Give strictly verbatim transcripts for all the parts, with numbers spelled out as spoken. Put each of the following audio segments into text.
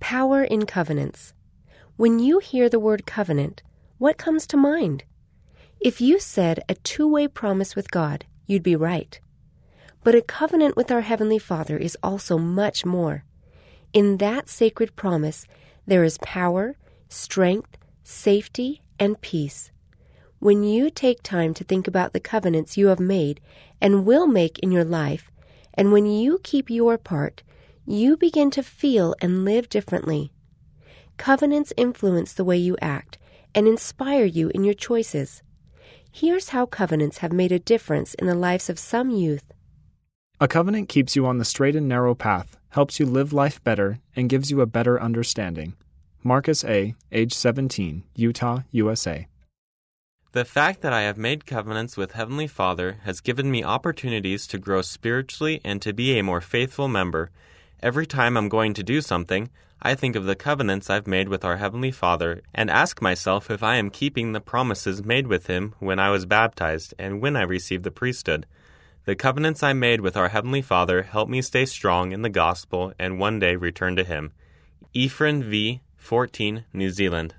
Power in covenants. When you hear the word covenant, what comes to mind? If you said a two-way promise with God, you'd be right. But a covenant with our Heavenly Father is also much more. In that sacred promise, there is power, strength, safety, and peace. When you take time to think about the covenants you have made and will make in your life, and when you keep your part, you begin to feel and live differently. Covenants influence the way you act and inspire you in your choices. Here's how covenants have made a difference in the lives of some youth. A covenant keeps you on the straight and narrow path, helps you live life better, and gives you a better understanding. Marcus A., age seventeen, Utah, U S A. The fact that I have made covenants with Heavenly Father has given me opportunities to grow spiritually and to be a more faithful member. Every time I'm going to do something, I think of the covenants I've made with our Heavenly Father and ask myself if I am keeping the promises made with Him when I was baptized and when I received the priesthood. The covenants I made with our Heavenly Father help me stay strong in the gospel and one day return to Him. Ephraim V., fourteen, New Zealand.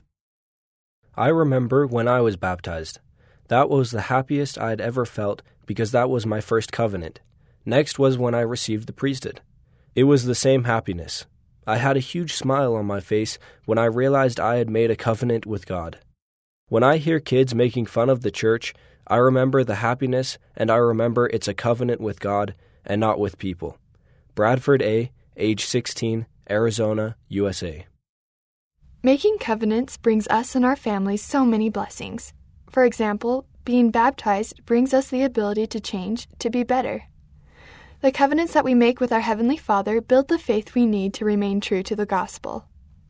I remember when I was baptized. That was the happiest I'd ever felt because that was my first covenant. Next was when I received the priesthood. It was the same happiness. I had a huge smile on my face when I realized I had made a covenant with God. When I hear kids making fun of the church, I remember the happiness, and I remember it's a covenant with God and not with people. Bradford A., age sixteen, Arizona, U S A. Making covenants brings us and our families so many blessings. For example, being baptized brings us the ability to change, to be better. The covenants that we make with our Heavenly Father build the faith we need to remain true to the gospel.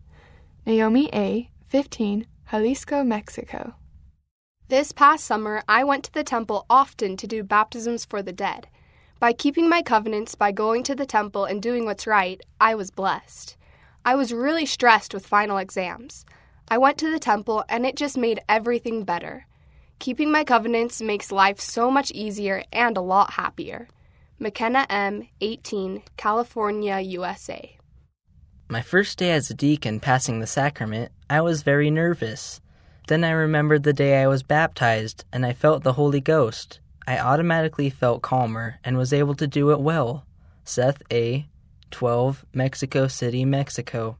Naomi A., fifteen, Jalisco, Mexico. This past summer, I went to the temple often to do baptisms for the dead. By keeping my covenants by going to the temple and doing what's right, I was blessed. I was really stressed with final exams. I went to the temple and it just made everything better. Keeping my covenants makes life so much easier and a lot happier. McKenna M., eighteen, California, U S A. My first day as a deacon passing the sacrament, I was very nervous. Then I remembered the day I was baptized and I felt the Holy Ghost. I automatically felt calmer and was able to do it well. Seth A., twelve, Mexico City, Mexico.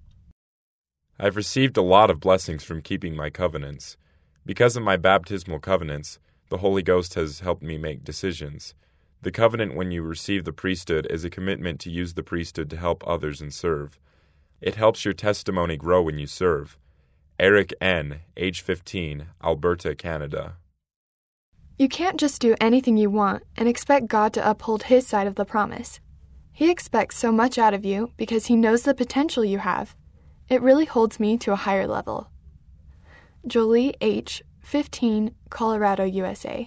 I've received a lot of blessings from keeping my covenants. Because of my baptismal covenants, the Holy Ghost has helped me make decisions. The covenant when you receive the priesthood is a commitment to use the priesthood to help others and serve. It helps your testimony grow when you serve. Eric N., age fifteen, Alberta, Canada. You can't just do anything you want and expect God to uphold His side of the promise. He expects so much out of you because He knows the potential you have. It really holds me to a higher level. Jolie H., fifteen, Colorado, U S A.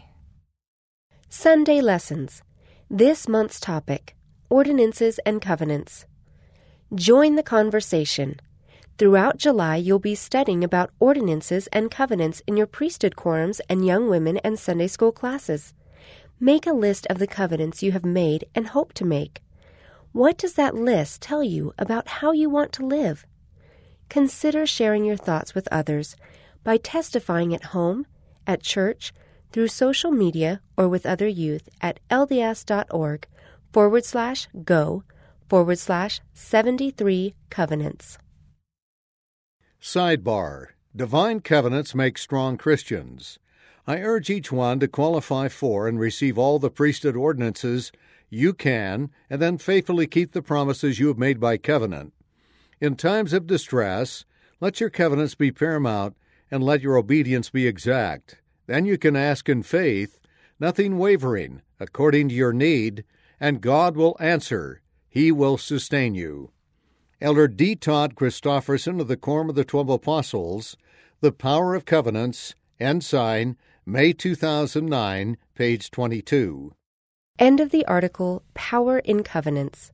Sunday Lessons. This month's topic, Ordinances and Covenants. Join the conversation. Throughout July, you'll be studying about ordinances and covenants in your priesthood quorums and young women and Sunday school classes. Make a list of the covenants you have made and hope to make. What does that list tell you about how you want to live? Consider sharing your thoughts with others by testifying at home, at church, through social media, or with other youth at lds.org forward slash go forward slash 73 covenants. Sidebar. Divine covenants make strong Christians. I urge each one to qualify for and receive all the priesthood ordinances you can, and then faithfully keep the promises you have made by covenant. In times of distress, let your covenants be paramount, and let your obedience be exact. Then you can ask in faith, nothing wavering, according to your need, and God will answer. He will sustain you. Elder D. Todd Christofferson of the Quorum of the Twelve Apostles, The Power of Covenants, Ensign, May two thousand nine, page twenty-two. End of the article, Power in Covenants.